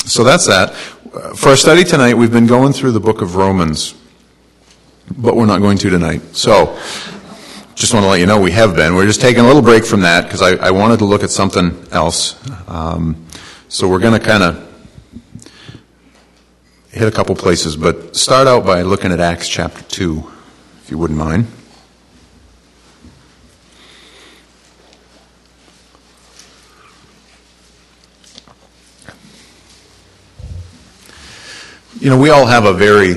So that's that. For our study tonight, we've been going through the book of Romans, but we're not going to tonight. So just want to let you know we have been. We're just taking a little break from that because I wanted to look at something else. So we're going to kind of hit a couple places, but start out by looking at Acts chapter 2, if you wouldn't mind. You know, we all have a very,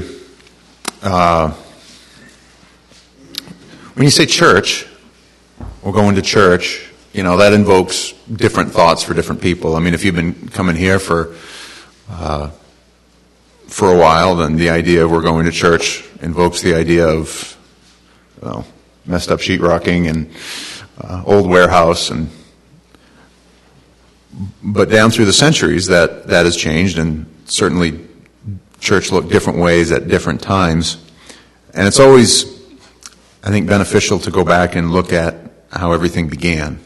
when you say church, or going to church, you know, that invokes different thoughts for different people. I mean, if you've been coming here for a while, then the idea of we're going to church invokes the idea of, well, messed up sheetrocking and old warehouse, but down through the centuries that has changed, and certainly church looked different ways at different times. And it's always, I think, beneficial to go back and look at how everything began.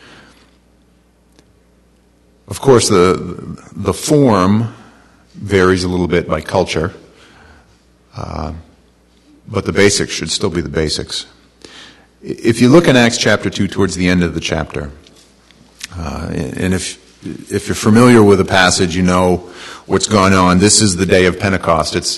Of course, the form varies a little bit by culture, but the basics should still be the basics. If you look in Acts chapter 2 towards the end of the chapter, and if you're familiar with the passage, you know what's going on. This is the day of Pentecost. It's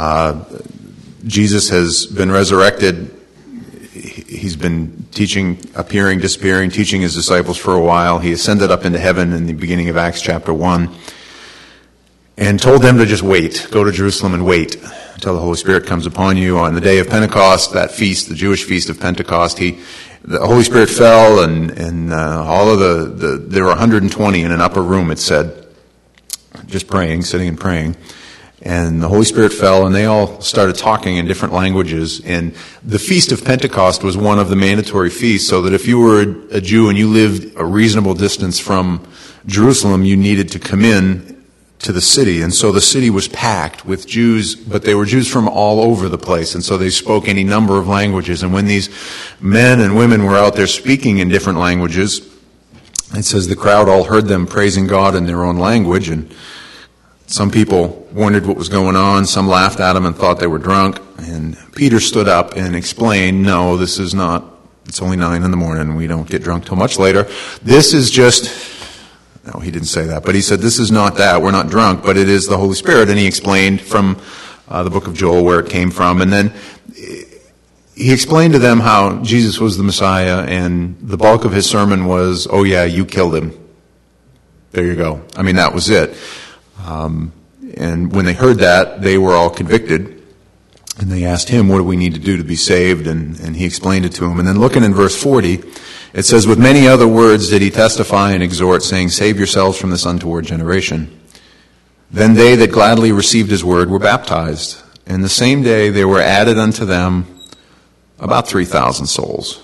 Jesus has been resurrected. He's been teaching, appearing, disappearing, teaching his disciples for a while. He ascended up into heaven in the beginning of Acts chapter 1 and told them to just wait, go to Jerusalem and wait until the Holy Spirit comes upon you. On the day of Pentecost, that feast, the Jewish feast of Pentecost, the Holy Spirit fell, and all of there were 120 in an upper room, it said, just praying, sitting and praying. And the Holy Spirit fell, and they all started talking in different languages. And the Feast of Pentecost was one of the mandatory feasts, so that if you were a Jew and you lived a reasonable distance from Jerusalem, you needed to come in to the city. And so the city was packed with Jews, but they were Jews from all over the place. And so they spoke any number of languages. And when these men and women were out there speaking in different languages, it says the crowd all heard them praising God in their own language. And some people wondered what was going on. Some laughed at them and thought they were drunk. And Peter stood up and explained, no, this is not, it's only 9 a.m. We don't get drunk till much later. This is just, no, he didn't say that, but he said, this is not that. We're not drunk, but it is the Holy Spirit. And he explained from the book of Joel where it came from. And then he explained to them how Jesus was the Messiah, and the bulk of his sermon was, oh yeah, you killed him. There you go. I mean, that was it. And when they heard that, they were all convicted, and they asked him, what do we need to do to be saved? And he explained it to them. And then looking in verse 40, it says, with many other words did he testify and exhort, saying, save yourselves from this untoward generation. Then they that gladly received his word were baptized. And the same day there were added unto them about 3,000 souls.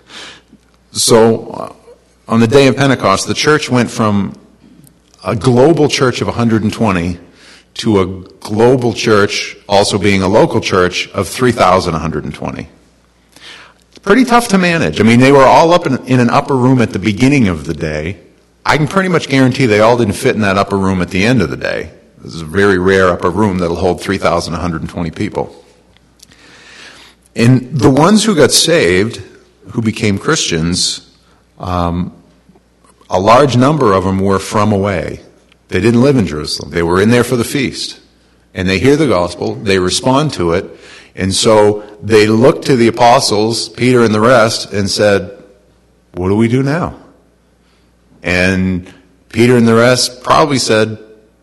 So on the day of Pentecost, the church went from a global church of 120 to a global church, also being a local church, of 3,120. Pretty tough to manage. I mean, they were all up in an upper room at the beginning of the day. I can pretty much guarantee they all didn't fit in that upper room at the end of the day. This is a very rare upper room that'll hold 3,120 people. And the ones who got saved, who became Christians, a large number of them were from away. They didn't live in Jerusalem. They were in there for the feast. And they hear the gospel, they respond to it, and so they looked to the apostles, Peter and the rest, and said, what do we do now? And Peter and the rest probably said,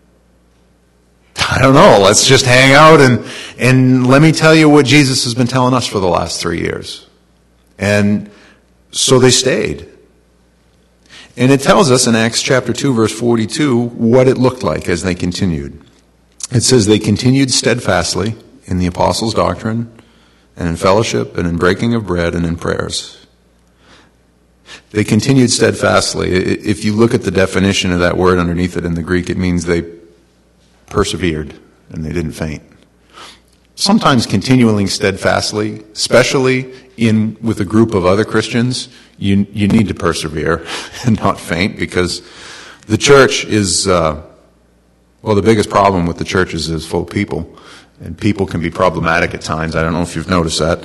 I don't know, let's just hang out and let me tell you what Jesus has been telling us for the last 3 years. And so they stayed. And it tells us in Acts chapter 2, verse 42, what it looked like as they continued. It says they continued steadfastly in the apostles' doctrine, and in fellowship, and in breaking of bread, and in prayers. They continued steadfastly. If you look at the definition of that word underneath it in the Greek, it means they persevered and they didn't faint. Sometimes continuing steadfastly, especially with a group of other Christians, you need to persevere and not faint, because the church is Well, the biggest problem with the churches is full of people, and people can be problematic at times. I don't know if you've noticed that.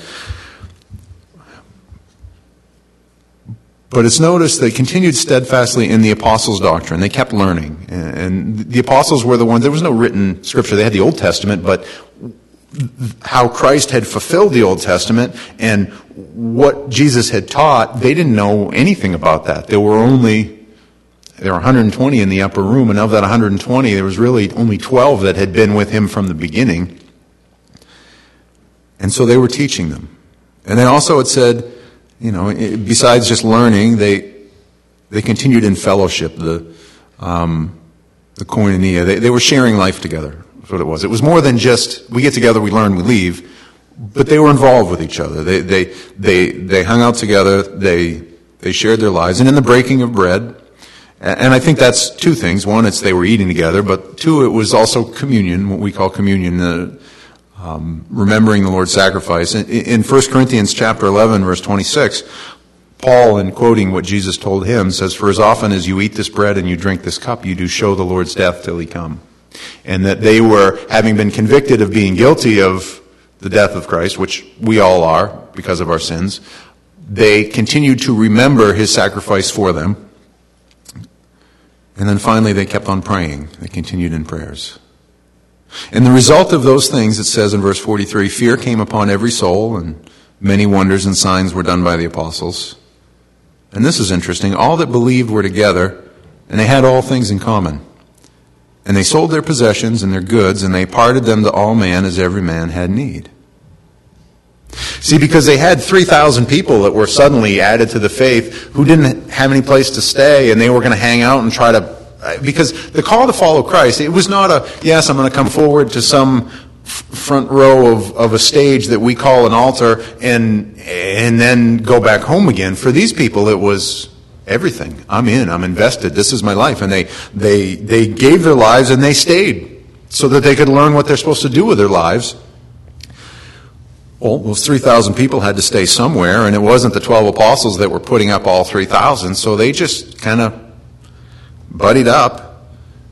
But it's noticed they continued steadfastly in the apostles' doctrine. They kept learning. And the apostles were the ones, there was no written scripture. They had the Old Testament, but how Christ had fulfilled the Old Testament and what Jesus had taught, they didn't know anything about that. There were 120 in the upper room, and of that 120, there was really only 12 that had been with him from the beginning. And so they were teaching them. And then also it said, besides just learning, they continued in fellowship, the koinonia. They were sharing life together. That's what it was. It was more than just, we get together, we learn, we leave. But they were involved with each other. They hung out together. They shared their lives. And in the breaking of bread, and I think that's two things. One, it's they were eating together. But two, it was also communion, what we call communion, remembering the Lord's sacrifice. In 1 Corinthians chapter 11, verse 26, Paul, in quoting what Jesus told him, says, "For as often as you eat this bread and you drink this cup, you do show the Lord's death till he come." And that they were, having been convicted of being guilty of the death of Christ, which we all are because of our sins, they continued to remember his sacrifice for them. And then finally they kept on praying. They continued in prayers. And the result of those things, it says in verse 43, fear came upon every soul, and many wonders and signs were done by the apostles. And this is interesting. All that believed were together, and they had all things in common. And they sold their possessions and their goods, and they parted them to all men as every man had need. See, because they had 3,000 people that were suddenly added to the faith who didn't have any place to stay, and they were going to hang out and try to... Because the call to follow Christ, it was not a, yes, I'm going to come forward to some front row of a stage that we call an altar and then go back home again. For these people, it was everything. I'm in. I'm invested. This is my life. And they gave their lives and they stayed so that they could learn what they're supposed to do with their lives. Well, those 3,000 people had to stay somewhere, and it wasn't the 12 apostles that were putting up all 3,000, so they just kind of buddied up.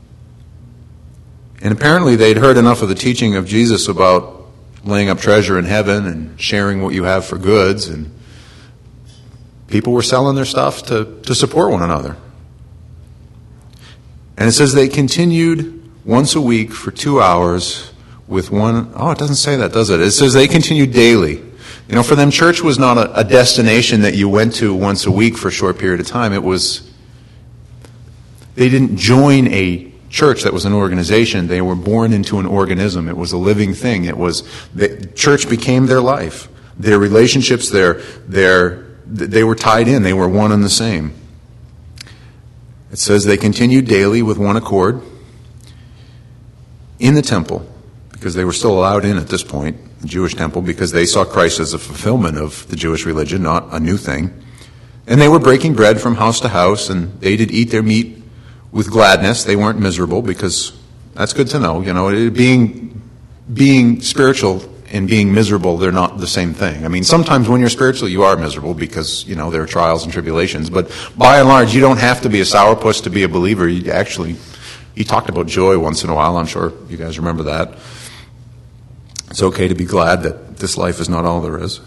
And apparently they'd heard enough of the teaching of Jesus about laying up treasure in heaven and sharing what you have for goods, and people were selling their stuff to support one another. And it says they continued once a week for 2 hours with one... Oh, it doesn't say that, does it? It says they continued daily. You know, for them, church was not a destination that you went to once a week for a short period of time. It was... They didn't join a church that was an organization. They were born into an organism. It was a living thing. It was... The church became their life. Their relationships, they were tied in. They were one and the same. It says they continued daily with one accord in the temple, because they were still allowed in at this point, the Jewish temple, because they saw Christ as a fulfillment of the Jewish religion, not a new thing. And they were breaking bread from house to house, and they did eat their meat with gladness. They weren't miserable, because that's good to know. You know, being spiritual and being miserable, they're not the same thing. I mean, sometimes when you're spiritual, you are miserable because, you know, there are trials and tribulations. But by and large, you don't have to be a sourpuss to be a believer. He talked about joy once in a while. I'm sure you guys remember that. It's okay to be glad that this life is not all there is.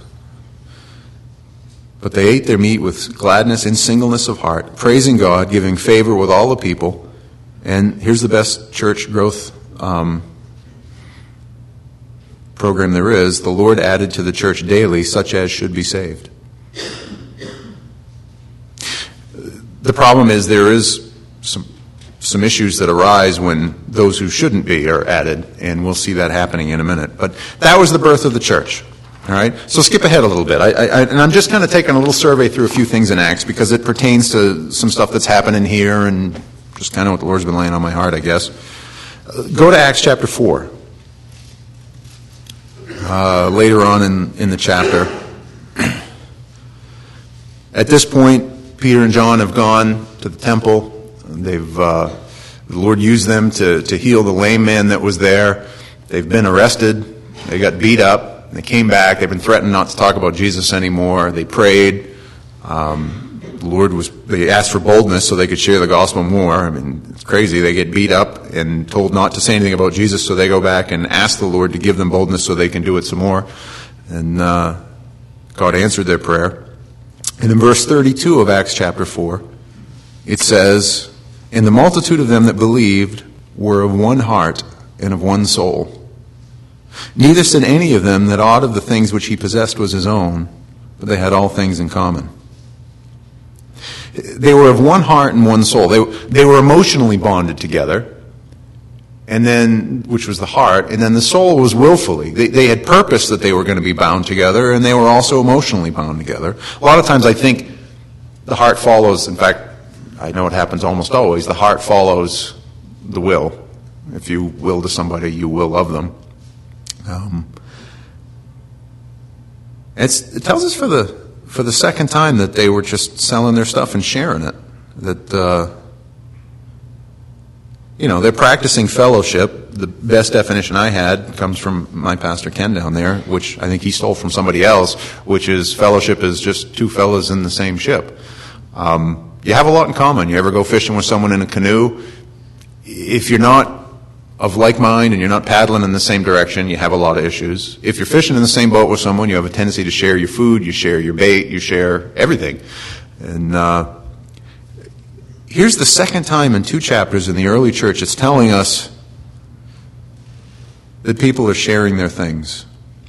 But they ate their meat with gladness and singleness of heart, praising God, giving favor with all the people. And here's the best church growth program there is. The Lord added to the church daily such as should be saved. The problem is there is some issues that arise when those who shouldn't be are added, and we'll see that happening in a minute. But that was the birth of the church. All right? So skip ahead a little bit. And I'm just kind of taking a little survey through a few things in Acts because it pertains to some stuff that's happening here and just kind of what the Lord's been laying on my heart, I guess. Go to Acts chapter 4. Later on in the chapter. At this point, Peter and John have gone to the temple. The Lord used them to heal the lame man that was there. They've been arrested. They got beat up. They came back. They've been threatened not to talk about Jesus anymore. They prayed. they asked for boldness so they could share the gospel more. I mean, it's crazy. They get beat up and told not to say anything about Jesus, so they go back and ask the Lord to give them boldness so they can do it some more. And God answered their prayer. And in verse 32 of Acts chapter 4, it says, "And the multitude of them that believed were of one heart and of one soul. Neither said any of them that aught of the things which he possessed was his own, but they had all things in common." They were of one heart and one soul. They were emotionally bonded together, and then, which was the heart, and then the soul was willfully. They had purpose that they were going to be bound together, and they were also emotionally bound together. A lot of times I think the heart follows, in fact, I know it happens almost always, the heart follows the will. If you will to somebody, you will love them. It tells us for the second time that they were just selling their stuff and sharing it. That they're practicing fellowship. The best definition I had comes from my pastor Ken down there, which I think he stole from somebody else, which is fellowship is just two fellas in the same ship. You have a lot in common. You ever go fishing with someone in a canoe? If you're not of like mind and you're not paddling in the same direction, you have a lot of issues. If you're fishing in the same boat with someone, you have a tendency to share your food, you share your bait, you share everything. And here's the second time in 2 chapters in the early church it's telling us that people are sharing their things.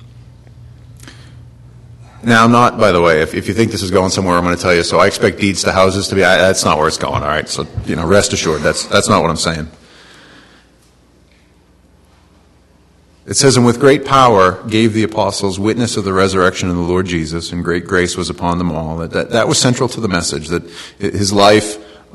Now, not, by the way, if you think this is going somewhere, I'm going to tell you, so I expect deeds to houses to be, that's not where it's going, all right? So, rest assured, that's not what I'm saying. It says, "And with great power gave the apostles witness of the resurrection of the Lord Jesus, and great grace was upon them all." That was central to the message, that his life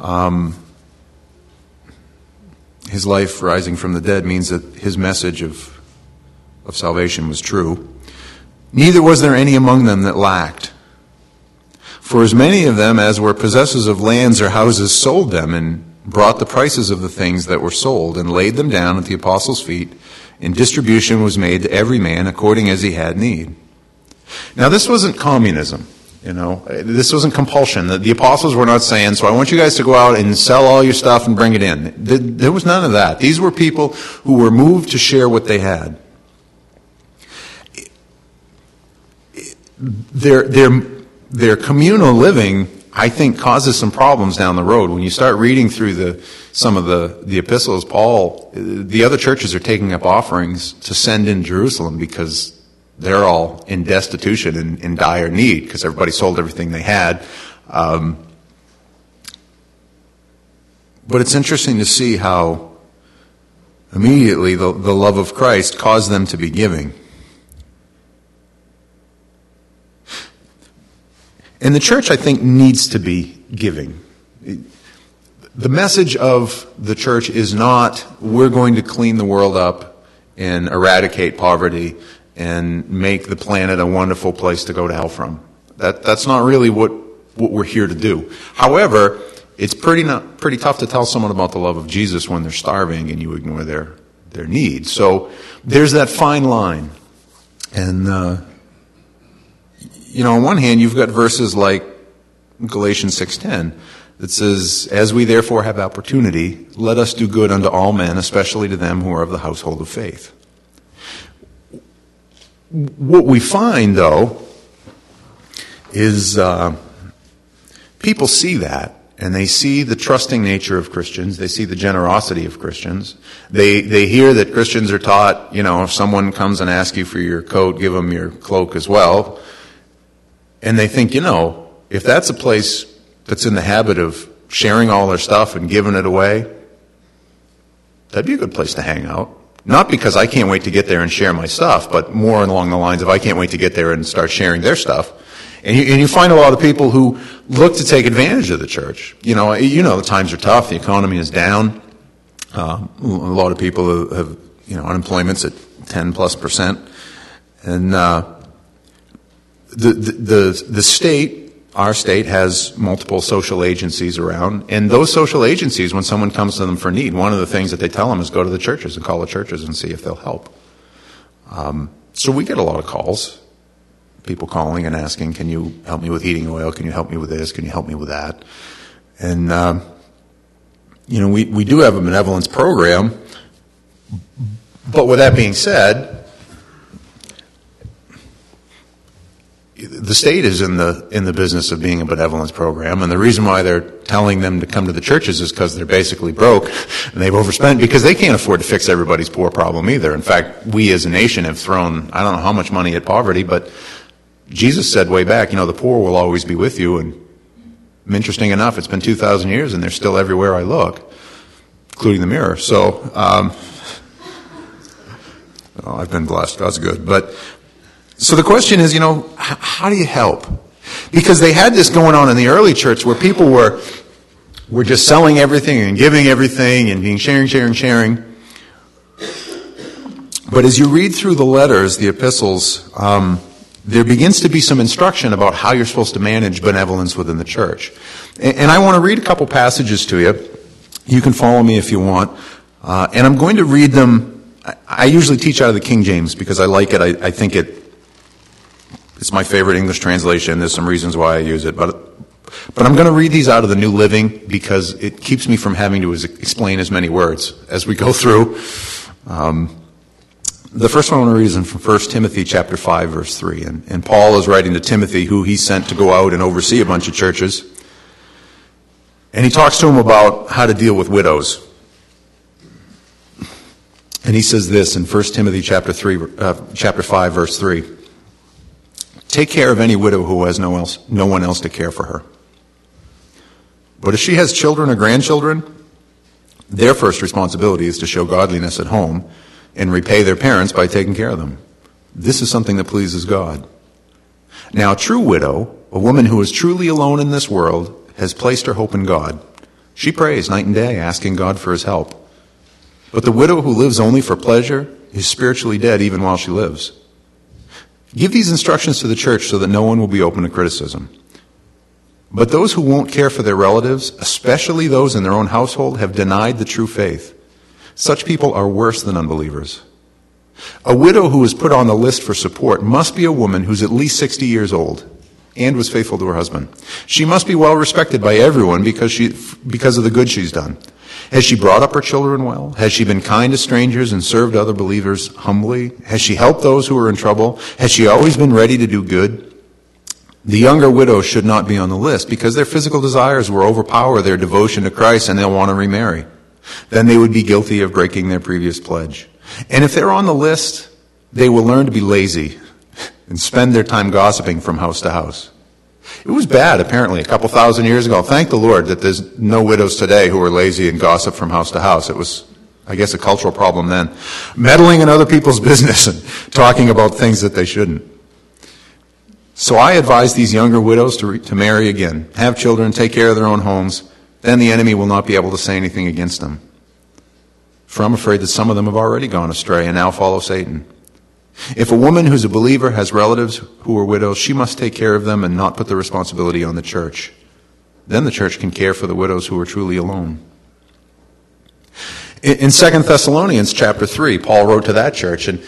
rising from the dead means that his message of salvation was true. "Neither was there any among them that lacked. For as many of them as were possessors of lands or houses sold them, and brought the prices of the things that were sold, and laid them down at the apostles' feet, and distribution was made to every man according as he had need." Now, this wasn't communism, This wasn't compulsion. The apostles were not saying, "So I want you guys to go out and sell all your stuff and bring it in." There was none of that. These were people who were moved to share what they had. Their communal living, I think, causes some problems down the road. When you start reading through some of the epistles, Paul, the other churches are taking up offerings to send in Jerusalem because they're all in destitution and in dire need because everybody sold everything they had. But it's interesting to see how immediately the love of Christ caused them to be giving. And the church, I think, needs to be giving. The message of the church is not, we're going to clean the world up and eradicate poverty and make the planet a wonderful place to go to hell from. That's not really what we're here to do. However, it's pretty tough to tell someone about the love of Jesus when they're starving and you ignore their needs. So there's that fine line. And on one hand, you've got verses like Galatians 6:10 that says, "As we therefore have opportunity, let us do good unto all men, especially to them who are of the household of faith." What we find, though, is people see that, and they see the trusting nature of Christians. They see the generosity of Christians. They hear that Christians are taught, if someone comes and asks you for your coat, give them your cloak as well. And they think, if that's a place that's in the habit of sharing all their stuff and giving it away, that'd be a good place to hang out. Not because I can't wait to get there and share my stuff, but more along the lines of I can't wait to get there and start sharing their stuff. And you find a lot of people who look to take advantage of the church. The times are tough. The economy is down. A lot of people have unemployment's at 10+%. And the state, our state, has multiple social agencies around, and those social agencies, when someone comes to them for need, one of the things that they tell them is go to the churches and call the churches and see if they'll help. So we get a lot of calls. people calling and asking, can you help me with heating oil? Can you help me with this? Can you help me with that? And, we do have a benevolence program. But with that being said, the state is in the business of being a benevolence program, and the reason why they're telling them to come to the churches is because they're basically broke and they've overspent, because they can't afford to fix everybody's poor problem either. In fact, we as a nation have thrown, I don't know how much money at poverty, but Jesus said way back, the poor will always be with you. And interesting enough, it's been 2,000 years and they're still everywhere I look, including the mirror. So I've been blessed. God's good. But so the question is, how do you help? Because they had this going on in the early church where people were just selling everything and giving everything and being sharing. But as you read through the letters, the epistles, there begins to be some instruction about how you're supposed to manage benevolence within the church. And I want to read a couple passages to you. You can follow me if you want. And I'm going to read them. I usually teach out of the King James because I like it. I think it's my favorite English translation. There's some reasons why I use it. But I'm going to read these out of the New Living because it keeps me from having to explain as many words as we go through. The first one I want to read is from 1 Timothy chapter 5, verse 3. And Paul is writing to Timothy, who he sent to go out and oversee a bunch of churches. And he talks to him about how to deal with widows. And he says this in 1 Timothy chapter 5, verse 3. Take care of any widow who has no one else to care for her. But if she has children or grandchildren, their first responsibility is to show godliness at home and repay their parents by taking care of them. This is something that pleases God. Now, a true widow, a woman who is truly alone in this world, has placed her hope in God. She prays night and day, asking God for his help. But the widow who lives only for pleasure is spiritually dead even while she lives. Give these instructions to the church so that no one will be open to criticism. But those who won't care for their relatives, especially those in their own household, have denied the true faith. Such people are worse than unbelievers. A widow who is put on the list for support must be a woman who's at least 60 years old and was faithful to her husband. She must be well respected by everyone because of the good she's done. Has she brought up her children well? Has she been kind to strangers and served other believers humbly? Has she helped those who are in trouble? Has she always been ready to do good? The younger widows should not be on the list because their physical desires will overpower their devotion to Christ and they'll want to remarry. Then they would be guilty of breaking their previous pledge. And if they're on the list, they will learn to be lazy and spend their time gossiping from house to house. It was bad, apparently, a couple thousand years ago. Thank the Lord that there's no widows today who are lazy and gossip from house to house. It was, I guess, a cultural problem then. Meddling in other people's business and talking about things that they shouldn't. So I advise these younger widows to marry again, have children, take care of their own homes. Then the enemy will not be able to say anything against them. For I'm afraid that some of them have already gone astray and now follow Satan. If a woman who's a believer has relatives who are widows, she must take care of them and not put the responsibility on the church. Then the church can care for the widows who are truly alone. In 2 Thessalonians chapter 3, Paul wrote to that church, and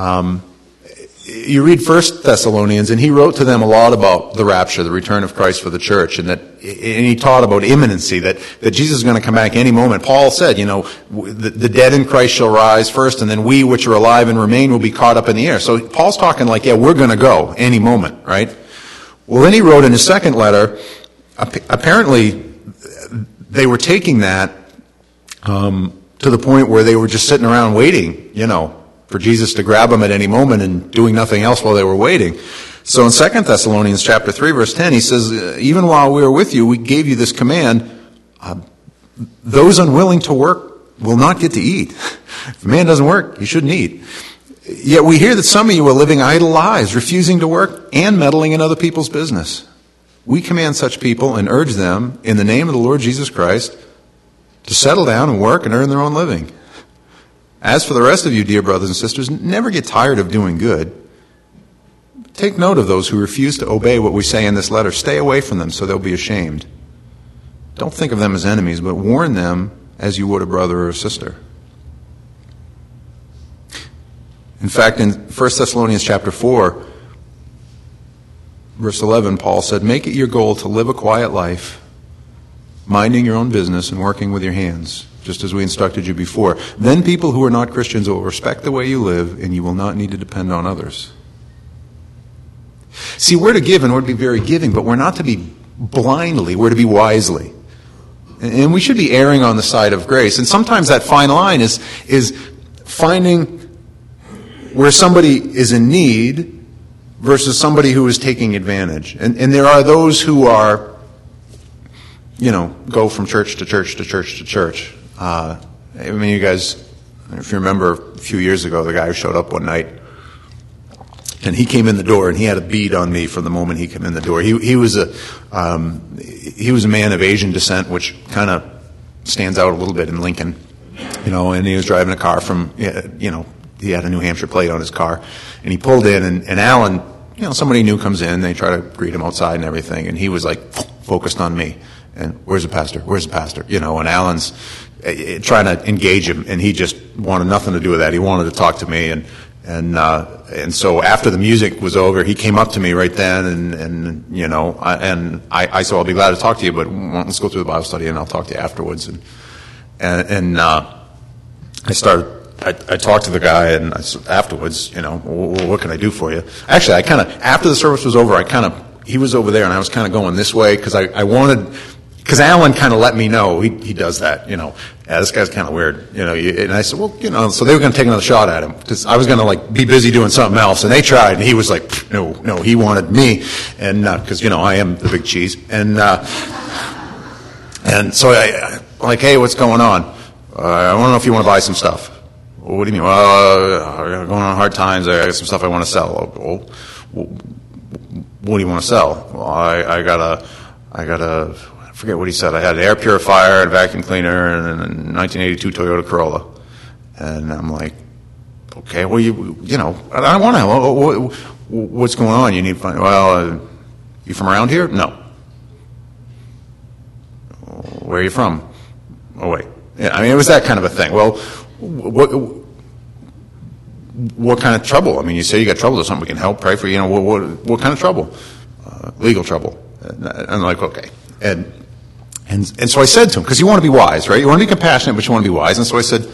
you read 1 Thessalonians, and he wrote to them a lot about the rapture, the return of Christ for the church, and he taught about imminency, that Jesus is going to come back any moment. Paul said, the dead in Christ shall rise first, and then we which are alive and remain will be caught up in the air. So Paul's talking like, we're going to go any moment, right? Well, then he wrote in his second letter, apparently they were taking that to the point where they were just sitting around waiting, for Jesus to grab them at any moment and doing nothing else while they were waiting. So in 2 Thessalonians chapter 3, verse 10, he says, even while we were with you, we gave you this command, those unwilling to work will not get to eat. If a man doesn't work, he shouldn't eat. Yet we hear that some of you are living idle lives, refusing to work and meddling in other people's business. We command such people and urge them, in the name of the Lord Jesus Christ, to settle down and work and earn their own living. As for the rest of you, dear brothers and sisters, never get tired of doing good. Take note of those who refuse to obey what we say in this letter. Stay away from them so they'll be ashamed. Don't think of them as enemies, but warn them as you would a brother or a sister. In fact, in 1 Thessalonians chapter 4, verse 11, Paul said, make it your goal to live a quiet life, minding your own business and working with your hands, just as we instructed you before. Then people who are not Christians will respect the way you live, and you will not need to depend on others. See, we're to give and we're to be very giving, but we're not to be blindly, we're to be wisely. And we should be erring on the side of grace. And sometimes that fine line is finding where somebody is in need versus somebody who is taking advantage. And there are those who are, go from church to church to church to church. You guys, if you remember a few years ago, the guy who showed up one night, and he came in the door, and he had a bead on me from the moment he came in the door. He was a man of Asian descent, which kind of stands out a little bit in Lincoln, and he was driving a car from, he had a New Hampshire plate on his car, and he pulled in, and Alan, somebody new comes in, they try to greet him outside and everything, and he was like focused on me, and where's the pastor, and Alan's trying to engage him, and he just wanted nothing to do with that. He wanted to talk to me, and so after the music was over, he came up to me right then, and I said, I'll be glad to talk to you, but let's go through the Bible study, and I'll talk to you afterwards. And I talked to the guy, and I said, afterwards, what can I do for you? Actually, after the service was over, he was over there, and I was kind of going this way, because because Alan kind of let me know, he does that, this guy's kind of weird, and I said, well, so they were going to take another shot at him, because I was going to be busy doing something else, and they tried, and he was like, no, he wanted me, and because, I am the big cheese, and so I hey, what's going on? I want to know if you want to buy some stuff. Well, what do you mean? Well, going on hard times, I got some stuff I want to sell. Well, what do you want to sell? Well, I got a, I forget what he said. I had an air purifier, a vacuum cleaner, and a 1982 Toyota Corolla. And I'm like, okay, well, I want to know. What's going on? You need to find, you from around here? No. Where are you from? Oh, wait. Yeah, it was that kind of a thing. Well, what kind of trouble? You say you got trouble or something, we can help, pray for you. What kind of trouble? Legal trouble. And I'm like, okay. And so I said to him, because you want to be wise, right? You want to be compassionate, but you want to be wise. And so I said,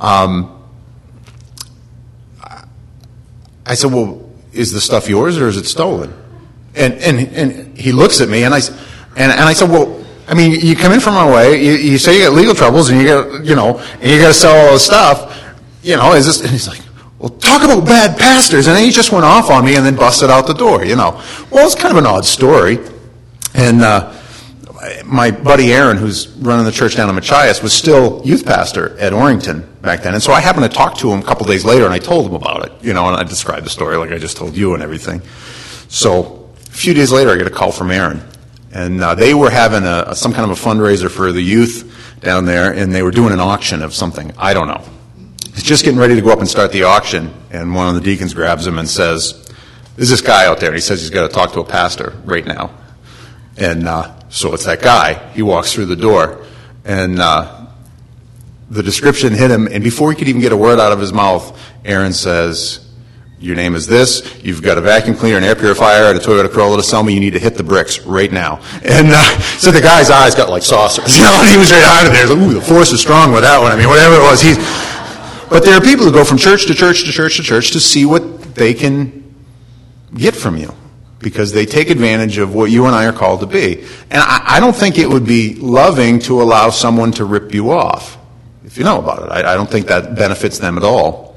well, is the stuff yours or is it stolen? And he looks at me, and I said, well, you come in from our way, you say you got legal troubles, and you got, and you got to sell all this stuff, is this, and he's like, well, talk about bad pastors, and then he just went off on me and then busted out the door, Well, it's kind of an odd story, and my buddy Aaron, who's running the church down in Machias, was still youth pastor at Orrington back then, and so I happened to talk to him a couple days later, and I told him about it, and I described the story like I just told you and everything. So a few days later, I get a call from Aaron. And they were having some kind of a fundraiser for the youth down there, and they were doing an auction of something. I don't know. He's just getting ready to go up and start the auction, and one of the deacons grabs him and says, there's this guy out there, and he says he's got to talk to a pastor right now. And so it's that guy. He walks through the door, and the description hit him, and before he could even get a word out of his mouth, Aaron says, your name is this, you've got a vacuum cleaner, an air purifier, and a Toyota Corolla to sell me, you need to hit the bricks right now. And so the guy's eyes got like saucers, and he was right out of there. He's like, ooh, the force is strong with that one. Whatever it was. But there are people who go from church to church to church to church to see what they can get from you, because they take advantage of what you and I are called to be. And I don't think it would be loving to allow someone to rip you off, if you know about it. I don't think that benefits them at all.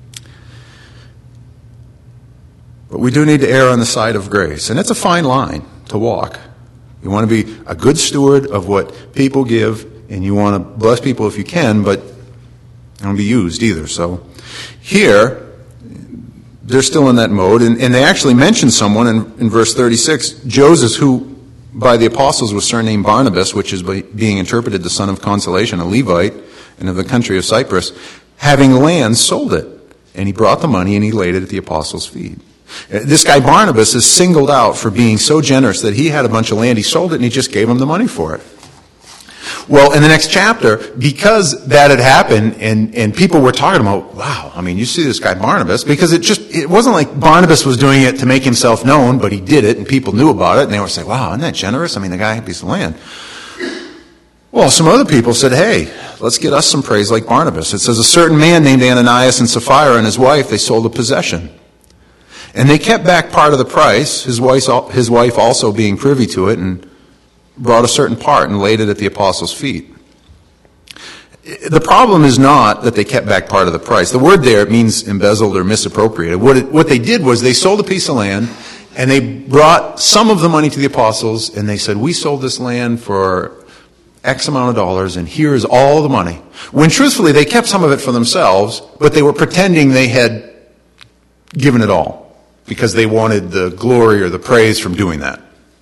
But we do need to err on the side of grace. And it's a fine line to walk. You want to be a good steward of what people give, and you want to bless people if you can, but don't be used either. So here, they're still in that mode, and they actually mention someone in verse 36, Joseph, who by the apostles was surnamed Barnabas, which is being interpreted the son of consolation, a Levite, and of the country of Cyprus, having land, sold it. And he brought the money and he laid it at the apostles' feet. This guy Barnabas is singled out for being so generous that he had a bunch of land, he sold it, and he just gave them the money for it. Well, in the next chapter, because that had happened and people were talking about, wow, I mean, you see this guy Barnabas, because it wasn't like Barnabas was doing it to make himself known, but he did it and people knew about it and they were saying, wow, isn't that generous? I mean, the guy had a piece of land. Well, some other people said, hey, let's get us some praise like Barnabas. It says a certain man named Ananias and Sapphira and his wife, they sold a possession. And they kept back part of the price, his wife also being privy to it, and brought a certain part and laid it at the apostles' feet. The problem is not that they kept back part of the price. The word there means embezzled or misappropriated. What they did was they sold a piece of land, and they brought some of the money to the apostles, and they said, we sold this land for X amount of dollars, and here is all the money. When truthfully, they kept some of it for themselves, but they were pretending they had given it all, because they wanted the glory or the praise from doing that.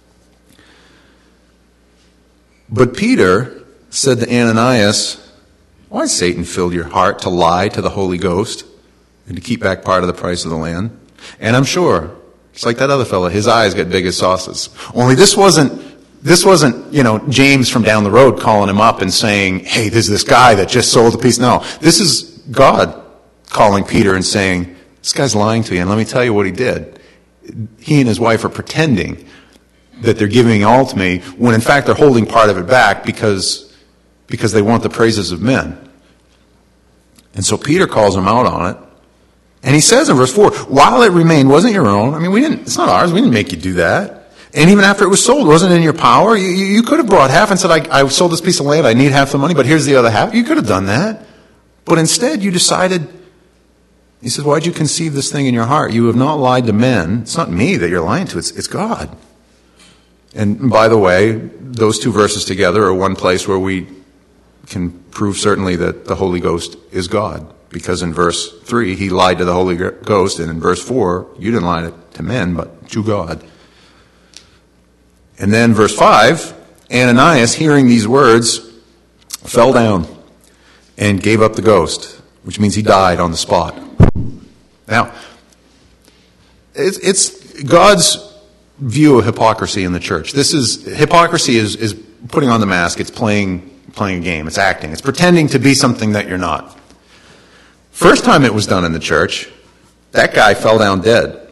But Peter said to Ananias, why has Satan filled your heart to lie to the Holy Ghost and to keep back part of the price of the land? And I'm sure, it's like that other fellow, his eyes got big as saucers. Only this wasn't, James from down the road calling him up and saying, hey, there's this guy that just sold a piece. No, this is God calling Peter and saying, this guy's lying to you, and let me tell you what he did. He and his wife are pretending that they're giving all to me, when in fact they're holding part of it back because they want the praises of men. And so Peter calls him out on it. And he says in verse 4, while it remained, wasn't your own. I mean, it's not ours. We didn't make you do that. And even after it was sold, wasn't in your power. You could have brought half and said, I sold this piece of land. I need half the money, but here's the other half. You could have done that. But instead you decided, he says, why'd you conceive this thing in your heart? You have not lied to men. It's not me that you're lying to. It's God. And by the way, those two verses together are one place where we can prove certainly that the Holy Ghost is God. Because in verse 3, he lied to the Holy Ghost, and in verse 4, you didn't lie to men, but to God. And then verse 5, Ananias, hearing these words, fell down and gave up the ghost, which means he died on the spot. Now, it's God's view of hypocrisy in the church. Hypocrisy is putting on the mask. It's playing a game. It's acting. It's pretending to be something that you're not. First time it was done in the church, that guy fell down dead.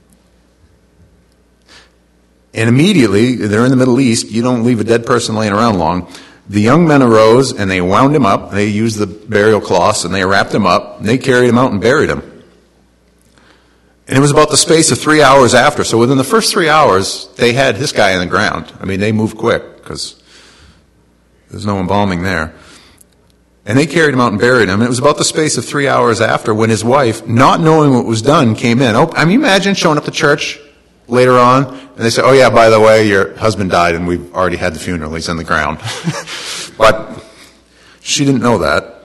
And immediately, they're in the Middle East, you don't leave a dead person laying around long. The young men arose and they wound him up. They used the burial cloths and they wrapped him up. And they carried him out and buried him. And it was about the space of 3 hours after. So within the first 3 hours, they had this guy in the ground. I mean, they moved quick because there's no embalming there. And they carried him out and buried him. And it was about the space of 3 hours after when his wife, not knowing what was done, came in. I mean, imagine showing up to church later on, and they say, oh yeah, by the way, your husband died and we've already had the funeral. He's in the ground. But she didn't know that.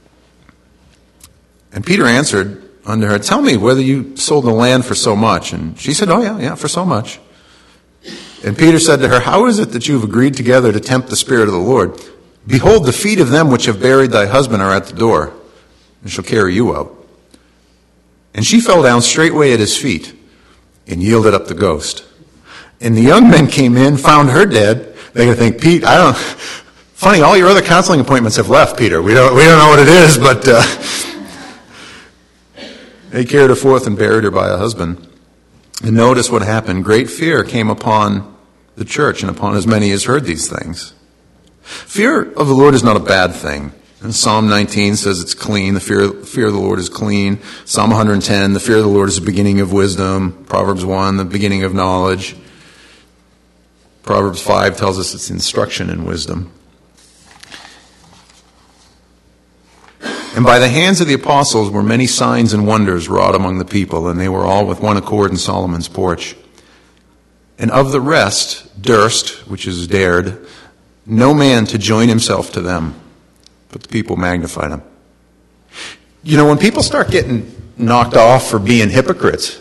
And Peter answered unto her, tell me whether you sold the land for so much. And she said, oh yeah, for so much. And Peter said to her, how is it that you have agreed together to tempt the Spirit of the Lord? Behold, the feet of them which have buried thy husband are at the door, and shall carry you out. And she fell down straightway at his feet, and yielded up the ghost. And the young men came in, found her dead. They're going to think, Pete, funny, all your other counseling appointments have left, Peter. We don't know what it is, but they carried her forth and buried her by a husband. And notice what happened. Great fear came upon the church and upon as many as heard these things. Fear of the Lord is not a bad thing. And Psalm 19 says it's clean. The fear of the Lord is clean. Psalm 110, the fear of the Lord is the beginning of wisdom. Proverbs 1, the beginning of knowledge. Proverbs 5 tells us it's instruction in wisdom. And by the hands of the apostles were many signs and wonders wrought among the people, and they were all with one accord in Solomon's porch. And of the rest durst, which is dared, no man to join himself to them, but the people magnified him. You know, when people start getting knocked off for being hypocrites,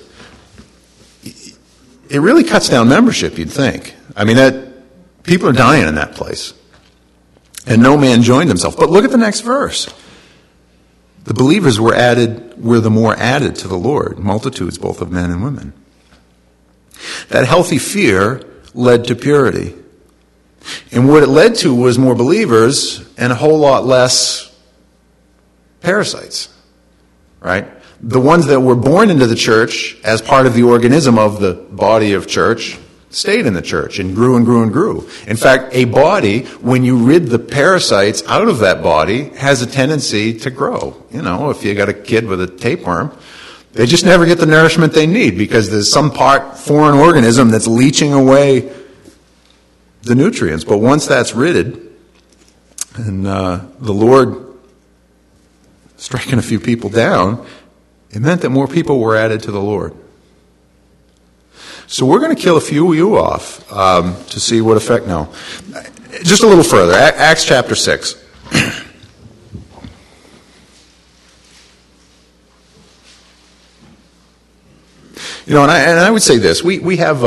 it really cuts down membership, you'd think. I mean, that people are dying in that place. And no man joined himself. But look at the next verse. The believers were the more added to the Lord, multitudes both of men and women. That healthy fear led to purity. And what it led to was more believers and a whole lot less parasites, right? The ones that were born into the church as part of the organism of the body of church stayed in the church and grew and grew and grew. In fact, a body, when you rid the parasites out of that body, has a tendency to grow. You know, if you got a kid with a tapeworm, they just never get the nourishment they need because there's some foreign organism that's leaching away the nutrients. But once that's ridded, and the Lord striking a few people down, it meant that more people were added to the Lord. So we're going to kill a few of you off to see what effect. No, just a little further. Acts chapter 6. You know, and I would say this: we have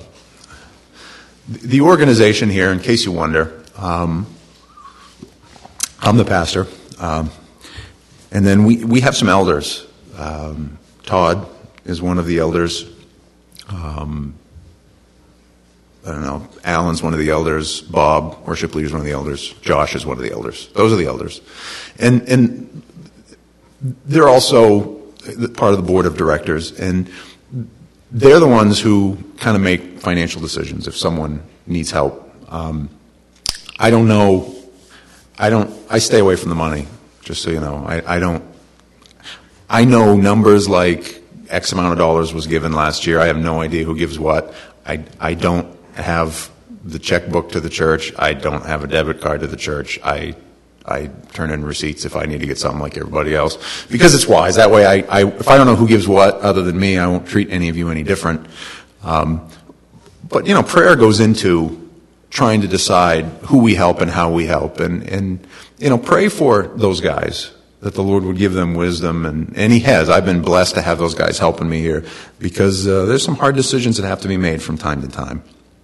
the organization here. In case you wonder, I'm the pastor, and then we have some elders. Todd is one of the elders. I don't know. Alan's one of the elders. Bob, worship leader, is one of the elders. Josh is one of the elders. Those are the elders, and they're also part of the board of directors, and they're the ones who kind of make financial decisions if someone needs help. I don't know. I stay away from the money, just so you know. I know numbers like X amount of dollars was given last year. I have no idea who gives what. I don't have the checkbook to the church. I don't have a debit card to the church. I turn in receipts if I need to get something like everybody else, because it's wise. That way, if I don't know who gives what other than me, I won't treat any of you any different. But, you know, prayer goes into trying to decide who we help and how we help. And you know, pray for those guys, that the Lord would give them wisdom. And He has. I've been blessed to have those guys helping me here, because there's some hard decisions that have to be made from time to time.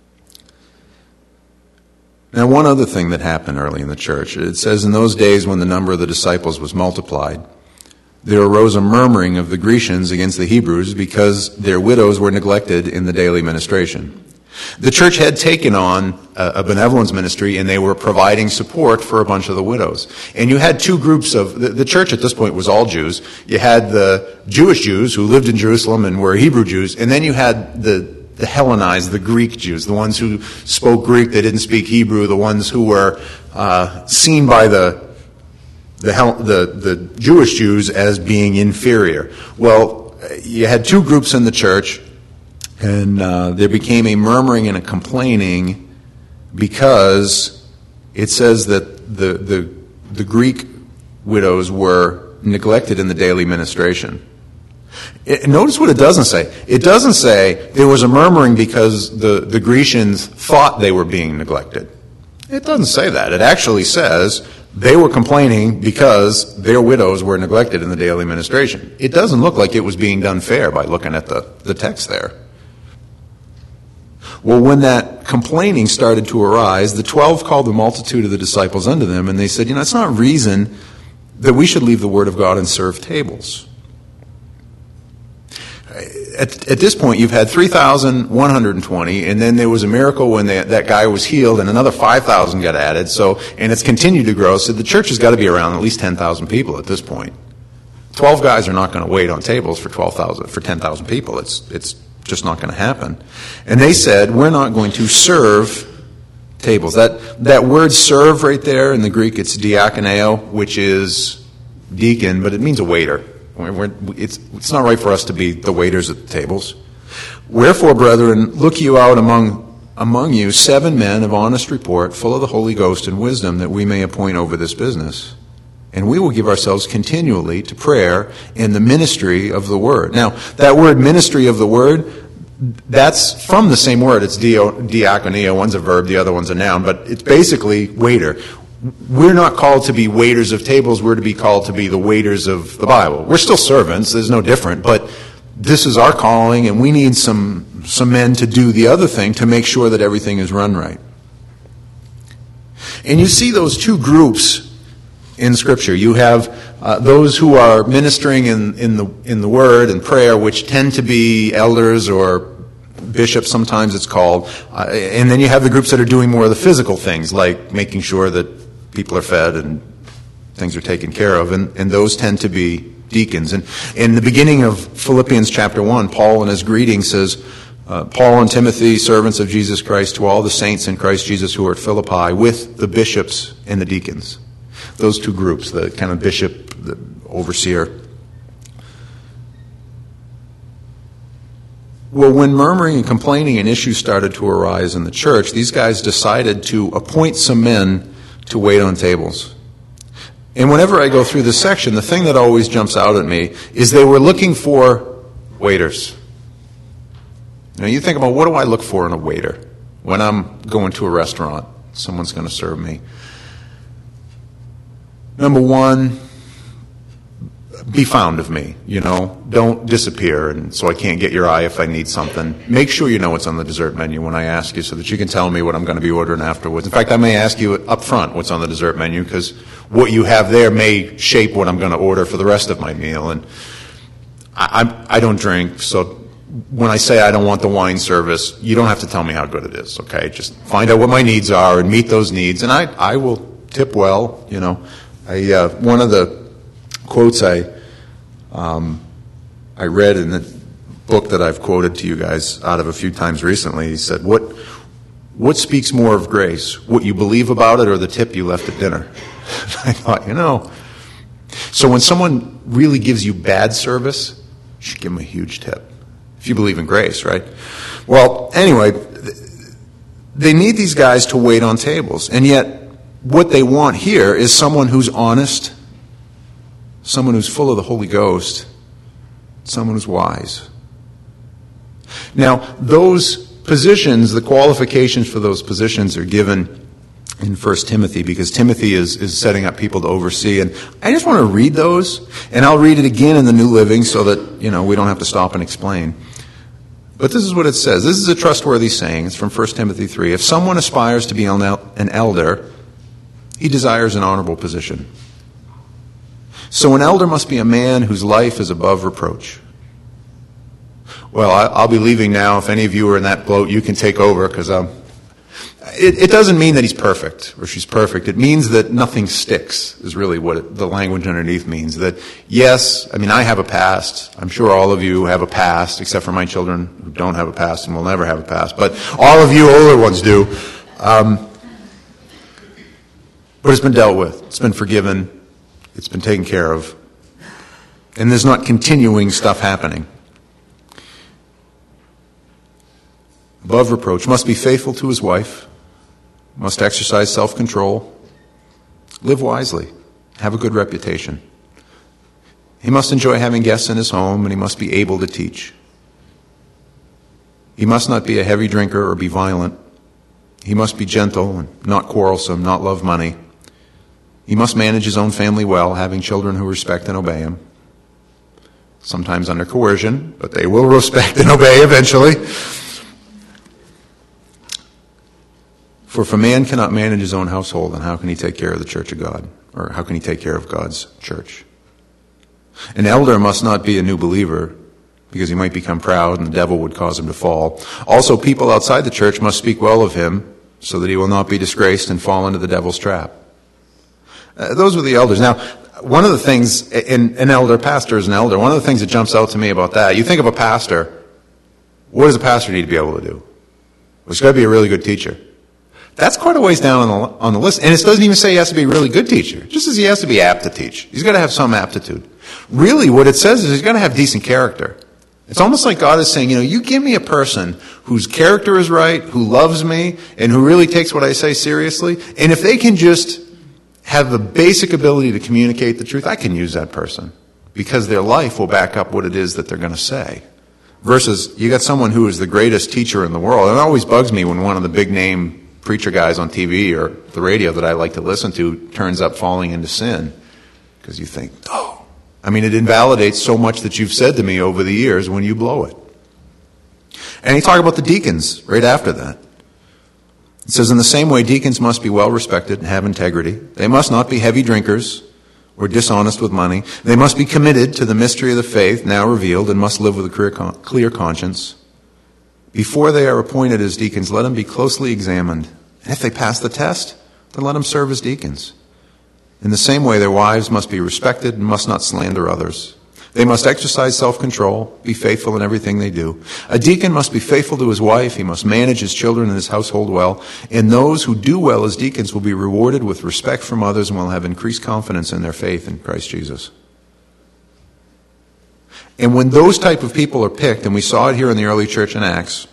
Now, one other thing that happened early in the church, it says, in those days when the number of the disciples was multiplied, there arose a murmuring of the Grecians against the Hebrews because their widows were neglected in the daily ministration. The church had taken on a benevolence ministry, and they were providing support for a bunch of the widows. And you had two groups of, the church at this point was all Jews. You had the Jewish Jews who lived in Jerusalem and were Hebrew Jews, and then you had the Hellenized, the Greek Jews, the ones who spoke Greek, they didn't speak Hebrew, the ones who were seen by the Jewish Jews as being inferior. Well, you had two groups in the church, and there became a murmuring and a complaining because it says that the Greek widows were neglected in the daily ministration. Notice what it doesn't say. It doesn't say there was a murmuring because the Grecians thought they were being neglected. It doesn't say that. It actually says they were complaining because their widows were neglected in the daily ministration. It doesn't look like it was being done fair by looking at the text there. Well, when that complaining started to arise, the 12 called the multitude of the disciples unto them, and they said, it's not reason that we should leave the word of God and serve tables. At this point, you've had 3,120, and then there was a miracle when that guy was healed, and another 5,000 got added. And it's continued to grow. So the church has got to be around at least 10,000 people at this point. 12 guys are not going to wait on tables for 10,000 people. It's just not going to happen. And they said, we're not going to serve tables. That word "serve" right there in the Greek, it's diakoneo, which is deacon, but it means a waiter. It's not right for us to be the waiters at the tables. Wherefore, brethren, look you out among you 7 men of honest report, full of the Holy Ghost and wisdom, that we may appoint over this business. And we will give ourselves continually to prayer and the ministry of the word. Now, that word "ministry of the word," that's from the same word. It's diakonia. One's a verb, the other one's a noun, but it's basically waiter. We're not called to be waiters of tables. We're to be called to be the waiters of the Bible. We're still servants. There's no different. But this is our calling, and we need some men to do the other thing to make sure that everything is run right. And you see those two groups in Scripture. You have those who are ministering in the Word and prayer, which tend to be elders or bishop, sometimes it's called. And then you have the groups that are doing more of the physical things, like making sure that people are fed and things are taken care of. And those tend to be deacons. And in the beginning of Philippians chapter 1, Paul in his greeting says, Paul and Timothy, servants of Jesus Christ, to all the saints in Christ Jesus who are at Philippi, with the bishops and the deacons. Those two groups, the kind of bishop, the overseer. Well, when murmuring and complaining and issues started to arise in the church, these guys decided to appoint some men to wait on tables. And whenever I go through this section, the thing that always jumps out at me is they were looking for waiters. Now, you think about, what do I look for in a waiter when I'm going to a restaurant? Someone's going to serve me. Number one, be found of me, Don't disappear, and so I can't get your eye if I need something. Make sure you know what's on the dessert menu when I ask you, so that you can tell me what I'm going to be ordering afterwards. In fact, I may ask you up front what's on the dessert menu, because what you have there may shape what I'm going to order for the rest of my meal. And I don't drink, so when I say I don't want the wine service, you don't have to tell me how good it is, okay? Just find out what my needs are and meet those needs, and I will tip well, One of the quotes I read in the book that I've quoted to you guys out of a few times recently, he said, what speaks more of grace, what you believe about it or the tip you left at dinner? I thought, so when someone really gives you bad service, you should give them a huge tip. If you believe in grace, right? Well, anyway, they need these guys to wait on tables. And yet, what they want here is someone who's honest, someone who's full of the Holy Ghost, someone who's wise. Now, those positions, the qualifications for those positions are given in 1 Timothy, because Timothy is setting up people to oversee. And I just want to read those, and I'll read it again in the New Living so that, we don't have to stop and explain. But this is what it says. This is a trustworthy saying. It's from 1 Timothy 3. If someone aspires to be an elder, he desires an honorable position. So an elder must be a man whose life is above reproach. Well, I'll be leaving now. If any of you are in that boat, you can take over, because it doesn't mean that he's perfect or she's perfect. It means that nothing sticks, is really what the language underneath means. That, yes, I have a past. I'm sure all of you have a past, except for my children who don't have a past and will never have a past. But all of you older ones do. But it's been dealt with. It's been forgiven. It's been taken care of. And there's not continuing stuff happening. Above reproach. Must be faithful to his wife. Must exercise self-control. Live wisely. Have a good reputation. He must enjoy having guests in his home, and he must be able to teach. He must not be a heavy drinker or be violent. He must be gentle and not quarrelsome, not love money. He must manage his own family well, having children who respect and obey him. Sometimes under coercion, but they will respect and obey eventually. For if a man cannot manage his own household, then how can he take care of the church of God? Or how can he take care of God's church? An elder must not be a new believer, because he might become proud and the devil would cause him to fall. Also, people outside the church must speak well of him, so that he will not be disgraced and fall into the devil's trap. Those were the elders. Now, one of the things, an elder, pastor is an elder, one of the things that jumps out to me about that, you think of a pastor, what does a pastor need to be able to do? Well, he's got to be a really good teacher. That's quite a ways down on the list. And it doesn't even say he has to be a really good teacher. It just says he has to be apt to teach. He's got to have some aptitude. Really, what it says is he's got to have decent character. It's almost like God is saying, you give me a person whose character is right, who loves me, and who really takes what I say seriously. And if they can just have the basic ability to communicate the truth, I can use that person, because their life will back up what it is that they're going to say. Versus, you got someone who is the greatest teacher in the world. And it always bugs me when one of the big name preacher guys on TV or the radio that I like to listen to turns up falling into sin. Because you think, it invalidates so much that you've said to me over the years when you blow it. And he talked about the deacons right after that. It says, in the same way, deacons must be well respected and have integrity. They must not be heavy drinkers or dishonest with money. They must be committed to the mystery of the faith now revealed and must live with a clear conscience. Before they are appointed as deacons, let them be closely examined. And if they pass the test, then let them serve as deacons. In the same way, their wives must be respected and must not slander others. They must exercise self-control, be faithful in everything they do. A deacon must be faithful to his wife. He must manage his children and his household well. And those who do well as deacons will be rewarded with respect from others and will have increased confidence in their faith in Christ Jesus. And when those type of people are picked, and we saw it here in the early church in Acts,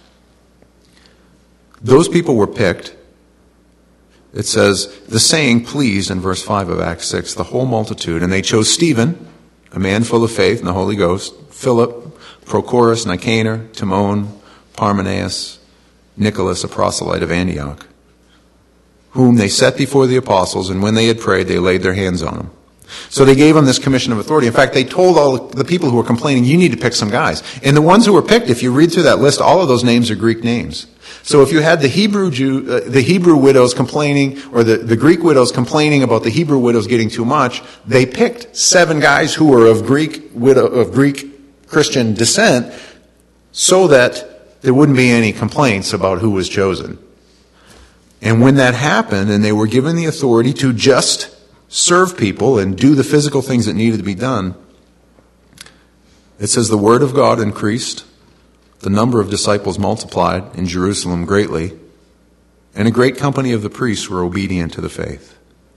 those people were picked. It says, the saying pleased in verse 5 of Acts 6, the whole multitude. And they chose Stephen, a man full of faith and the Holy Ghost, Philip, Prochorus, Nicanor, Timon, Parmenas, Nicholas, a proselyte of Antioch, whom they set before the apostles, and when they had prayed, they laid their hands on them. So they gave them this commission of authority. In fact, they told all the people who were complaining, you need to pick some guys. And the ones who were picked, if you read through that list, all of those names are Greek names. So if you had the Hebrew widows complaining, or the Greek widows complaining about the Hebrew widows getting too much, they picked 7 guys who were of Greek Christian descent, so that there wouldn't be any complaints about who was chosen. And when that happened, and they were given the authority to just serve people and do the physical things that needed to be done, it says the word of God increased, the number of disciples multiplied in Jerusalem greatly, and a great company of the priests were obedient to the faith.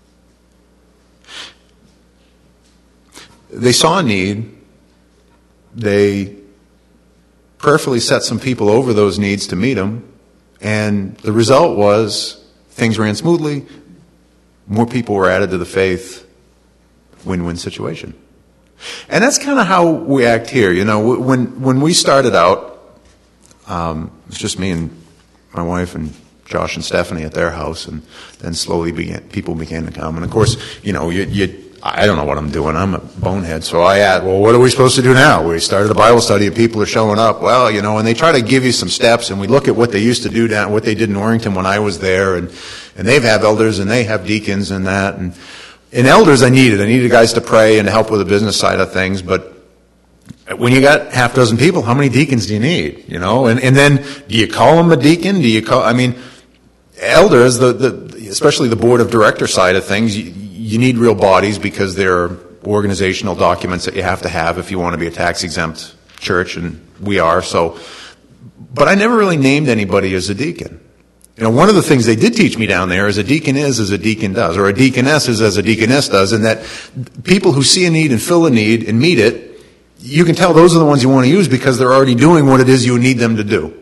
They saw a need. They prayerfully set some people over those needs to meet them, and the result was things ran smoothly. More people were added to the faith. Win-win situation. And that's kind of how we act here. You know, when we started out, it's just me and my wife and Josh and Stephanie at their house, and then slowly people began to come. And of course, you know, I don't know what I'm doing. I'm a bonehead. So I asked, well, what are we supposed to do now? We started a Bible study and people are showing up. Well, you know, and they try to give you some steps, and we look at what they used to do what they did in Orrington when I was there, and they have elders and they have deacons and that. And elders I needed guys to pray and to help with the business side of things. But when you got half dozen people, how many deacons do you need? You know, and then do you call them a deacon? Elders, especially the board of director side of things, you need real bodies because there are organizational documents that you have to have if you want to be a tax-exempt church, and we are. So, but I never really named anybody as a deacon. You know, one of the things they did teach me down there is a deacon is as a deacon does, or a deaconess is as a deaconess does, and that people who see a need and fill a need and meet it, you can tell those are the ones you want to use because they're already doing what it is you need them to do.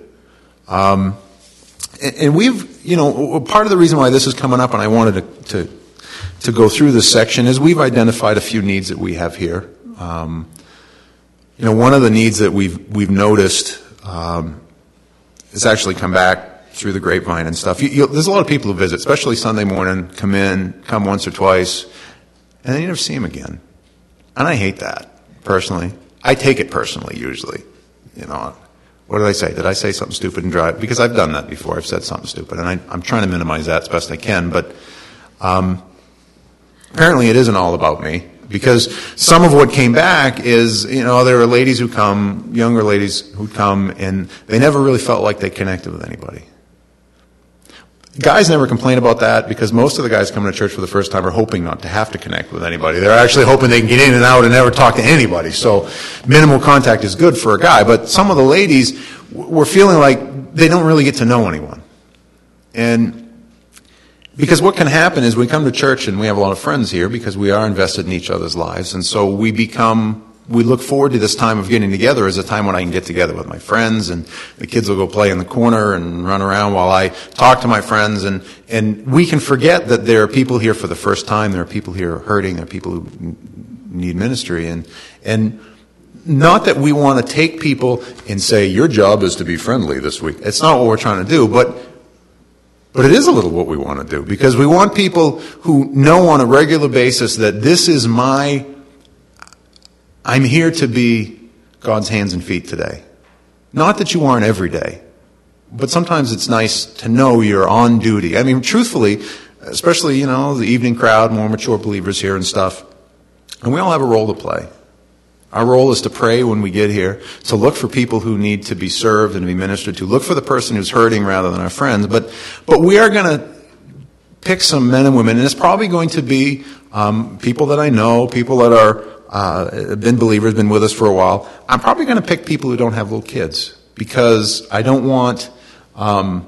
And we've, you know, part of the reason why this is coming up, and I wanted to go through this section, is we've identified a few needs that we have here. You know, one of the needs that we've noticed has actually come back through the grapevine and stuff. There's a lot of people who visit, especially Sunday morning, come once or twice, and then you never see them again. And I hate that, personally. I take it personally, usually. You know, what did I say? Did I say something stupid and drive? Because I've done that before. I've said something stupid, and I'm trying to minimize that as best I can. But apparently it isn't all about me, because some of what came back is, you know, there are ladies who come, younger ladies who come, and they never really felt like they connected with anybody. Guys never complain about that, because most of the guys coming to church for the first time are hoping not to have to connect with anybody. They're actually hoping they can get in and out and never talk to anybody. So minimal contact is good for a guy. But some of the ladies were feeling like they don't really get to know anyone. And because what can happen is we come to church and we have a lot of friends here because we are invested in each other's lives. And so we look forward to this time of getting together as a time when I can get together with my friends, and the kids will go play in the corner and run around while I talk to my friends, and we can forget that there are people here for the first time, there are people here hurting, there are people who need ministry, and not that we want to take people and say, your job is to be friendly this week. It's not what we're trying to do, but it is a little what we want to do, because we want people who know on a regular basis that this is I'm here to be God's hands and feet today. Not that you aren't every day, but sometimes it's nice to know you're on duty. I mean, truthfully, especially, you know, the evening crowd, more mature believers here and stuff, and we all have a role to play. Our role is to pray when we get here, to look for people who need to be served and to be ministered to. Look for the person who's hurting rather than our friends. But we are going to pick some men and women, and it's probably going to be people that I know, people that are been believers, been with us for a while. I'm probably going to pick people who don't have little kids because I don't want them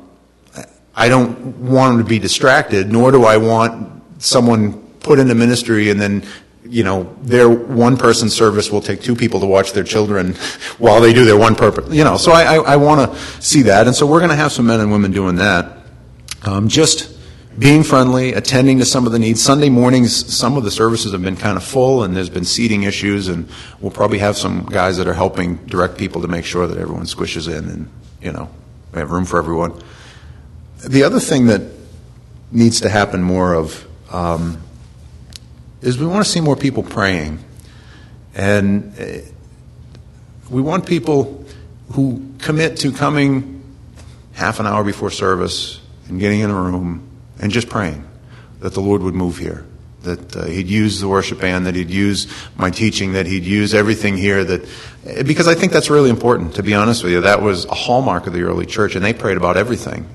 to be distracted, nor do I want someone put into ministry and then, their one-person service will take two people to watch their children while they do their one purpose. So I want to see that, and so we're going to have some men and women doing that. Just being friendly, attending to some of the needs. Sunday mornings, some of the services have been kind of full, and there's been seating issues, and we'll probably have some guys that are helping direct people to make sure that everyone squishes in and, we have room for everyone. The other thing that needs to happen more of is we want to see more people praying. And we want people who commit to coming half an hour before service and getting in a room and just praying that the Lord would move here, that He'd use the worship band, that He'd use my teaching, that He'd use everything here. Because I think that's really important, to be honest with you. That was a hallmark of the early church, and they prayed about everything.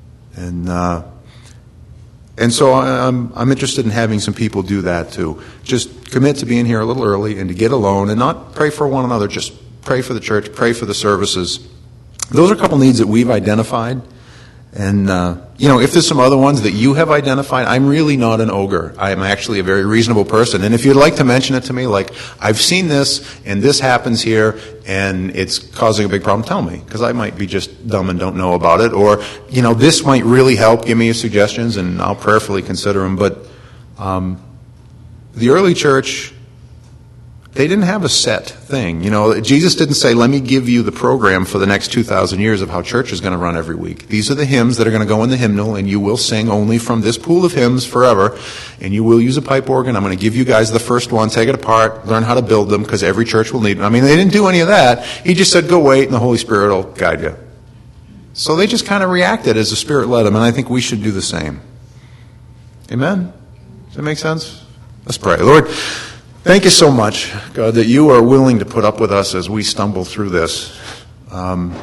And so I'm interested in having some people do that too. Just commit to being here a little early and to get alone and not pray for one another. Just pray for the church, pray for the services. Those are a couple needs that we've identified. And, if there's some other ones that you have identified, I'm really not an ogre. I'm actually a very reasonable person. And if you'd like to mention it to me, like, I've seen this, and this happens here, and it's causing a big problem, tell me. Because I might be just dumb and don't know about it. Or, this might really help, give me your suggestions, and I'll prayerfully consider them. But the early church, they didn't have a set thing. Jesus didn't say, let me give you the program for the next 2,000 years of how church is going to run every week. These are the hymns that are going to go in the hymnal, and you will sing only from this pool of hymns forever, and you will use a pipe organ. I'm going to give you guys the first one, take it apart, learn how to build them, because every church will need them. They didn't do any of that. He just said, go wait, and the Holy Spirit will guide you. So they just kind of reacted as the Spirit led them, and I think we should do the same. Amen? Does that make sense? Let's pray. Lord, thank you so much, God, that you are willing to put up with us as we stumble through this. Lord,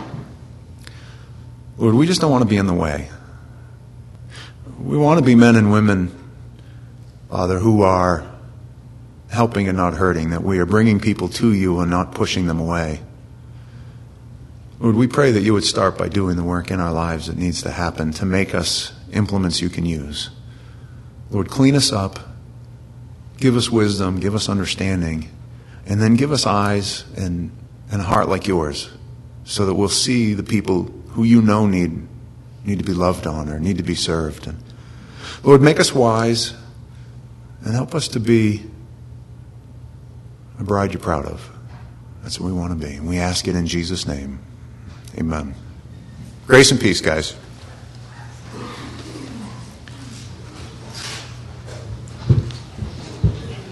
we just don't want to be in the way. We want to be men and women, Father, who are helping and not hurting, that we are bringing people to you and not pushing them away. Lord, we pray that you would start by doing the work in our lives that needs to happen to make us implements you can use. Lord, clean us up. Give us wisdom, give us understanding, and then give us eyes and a heart like yours so that we'll see the people who need to be loved on or need to be served. And Lord, make us wise and help us to be a bride you're proud of. That's what we want to be. And we ask it in Jesus' name. Amen. Grace and peace, guys.